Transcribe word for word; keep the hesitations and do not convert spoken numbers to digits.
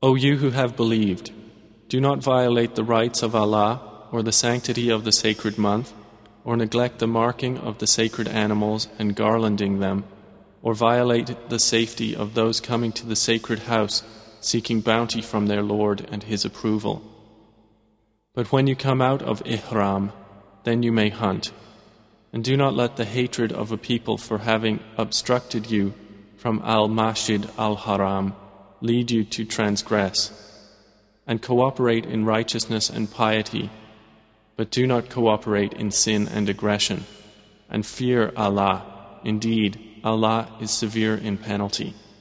O you who have believed, do not violate the rights of Allah or the sanctity of the sacred month, or neglect the marking of the sacred animals and garlanding them, or violate the safety of those coming to the sacred house seeking bounty from their Lord and His approval. But when you come out of ihram, then you may hunt, and do not let the hatred of a people for having obstructed you from al-Masjid al-Haram lead you to transgress, and cooperate in righteousness and piety, but do not cooperate in sin and aggression, and fear Allah. Indeed, Allah is severe in penalty.